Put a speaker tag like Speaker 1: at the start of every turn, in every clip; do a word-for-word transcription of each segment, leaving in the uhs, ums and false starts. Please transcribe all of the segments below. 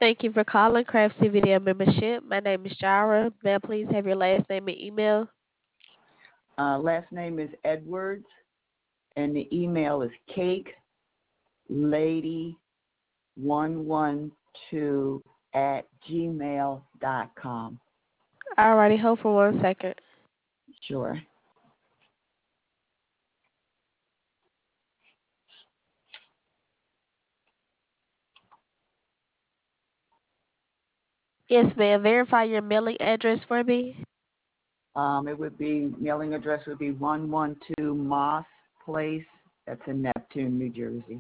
Speaker 1: Thank you for calling Craftsy Video Membership. My name is Jara. May I please have your last name and email?
Speaker 2: Uh, last name is Edwards, and the email is cake lady one one two at gmail dot com.
Speaker 1: Alrighty, hold for one second.
Speaker 2: Sure.
Speaker 1: Yes, ma'am. Verify your mailing address for me.
Speaker 2: Um, it would be, mailing address would be one one two Moss Place. That's in Neptune, New Jersey.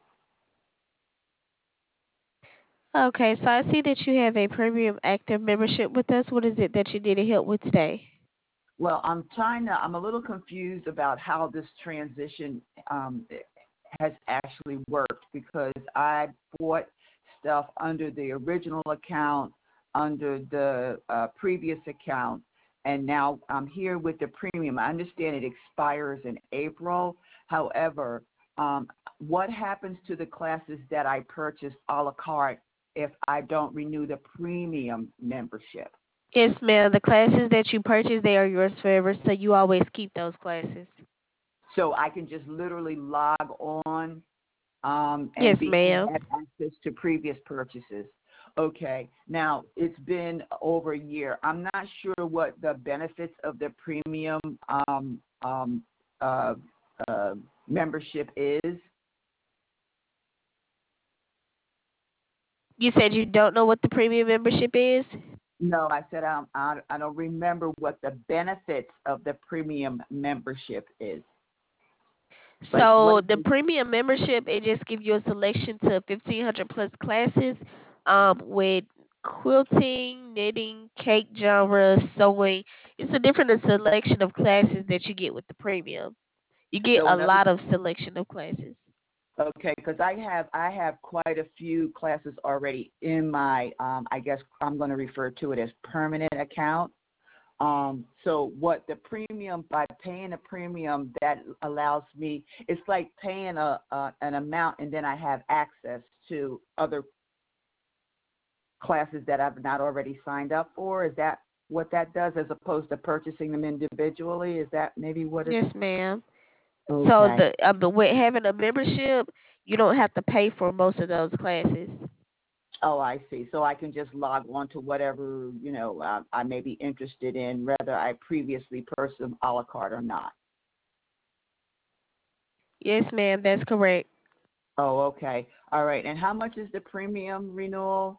Speaker 1: Okay, so I see that you have a premium active membership with us. What is it that you needed help with today?
Speaker 2: Well, I'm trying to, I'm a little confused about how this transition um, has actually worked because I bought stuff under the original account, under the uh, previous account, and now I'm here with the premium. I understand it expires in April. However, um, what happens to the classes that I purchased a la carte if I don't renew the premium membership?
Speaker 1: Yes, ma'am. The classes that you purchase, they are yours forever, so you always keep those classes.
Speaker 2: So I can just literally log on um,
Speaker 1: Yes,
Speaker 2: and be and
Speaker 1: ma'am.
Speaker 2: have access to previous purchases. Okay. Now it's been over a year. I'm not sure what the benefits of the premium um, um, uh, uh, membership is.
Speaker 1: You said you don't know what the premium membership is?
Speaker 2: No, I said um, I, I don't remember what the benefits of the premium membership is. Like what
Speaker 1: So
Speaker 2: is
Speaker 1: the
Speaker 2: the,
Speaker 1: premium membership, it just gives you a selection to fifteen hundred plus classes um, with quilting, knitting, cake genre, sewing. It's a different selection of classes that you get with the premium. You get
Speaker 2: so
Speaker 1: a
Speaker 2: in other
Speaker 1: lot of selection of classes.
Speaker 2: Okay, because I have I have quite a few classes already in my um, I guess I'm going to refer to it as permanent account. Um, so what the premium by paying a premium that allows me, it's like paying a, a an amount and then I have access to other classes that I've not already signed up for. Is that what that does as opposed to purchasing them individually? Is that maybe what it's?
Speaker 1: Yes, ma'am. So
Speaker 2: Okay.
Speaker 1: the um, the with having a membership, you don't have to pay for most of those classes.
Speaker 2: Oh, I see. So I can just log on to whatever, you know, uh, I may be interested in, whether I previously purchased them a la carte or not.
Speaker 1: Yes, ma'am. That's correct.
Speaker 2: Oh, okay. All right. And how much is the premium renewal?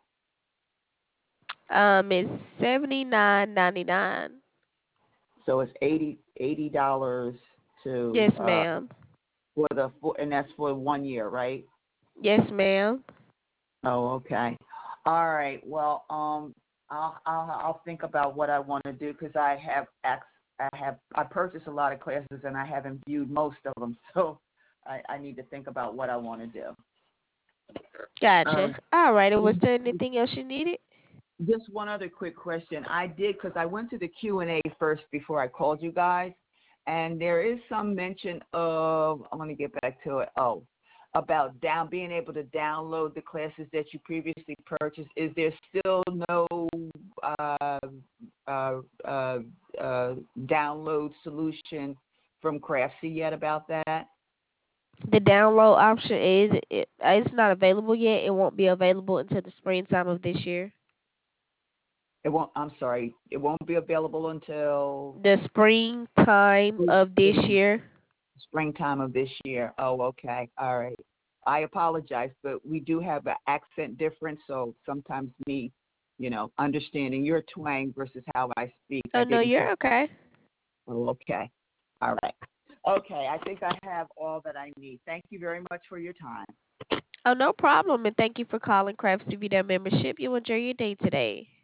Speaker 1: Um, it's seventy nine ninety nine.
Speaker 2: So it's eighty eighty dollars to
Speaker 1: Yes,
Speaker 2: uh
Speaker 1: ma'am.
Speaker 2: for the for, and that's for one year, right?
Speaker 1: Yes, ma'am.
Speaker 2: Oh, okay. All right. Well, um, I'll I'll, I'll think about what I want to do because I have ac I have I purchased a lot of classes and I haven't viewed most of them, so I, I need to think about what I want to do.
Speaker 1: Gotcha.
Speaker 2: Um,
Speaker 1: All right. And was
Speaker 2: and
Speaker 1: there anything else you needed?
Speaker 2: just one other quick question. I did because I went to the Q and A first before I called you guys, and there is some mention of I want to get back to it. Oh, about down being able to download the classes that you previously purchased. Is there still no uh, uh, uh, uh, download solution from Craftsy yet about that?
Speaker 1: The download option is it, it's not available yet. It won't be available until the springtime of this year.
Speaker 2: It won't. I'm sorry. It won't be available until
Speaker 1: The springtime of this
Speaker 2: spring.
Speaker 1: year.
Speaker 2: Springtime of this year. Oh, okay. All right. I apologize, but we do have an accent difference, so sometimes me, you know, understanding your twang versus how I speak,
Speaker 1: Oh
Speaker 2: I
Speaker 1: no,
Speaker 2: didn't
Speaker 1: you're
Speaker 2: quite.
Speaker 1: okay.
Speaker 2: Oh, okay. All right. Okay, I think I have all that I need. Thank you very much for your time.
Speaker 1: Oh, no problem. And thank you for calling Crafts T V Done membership. You enjoy your day today.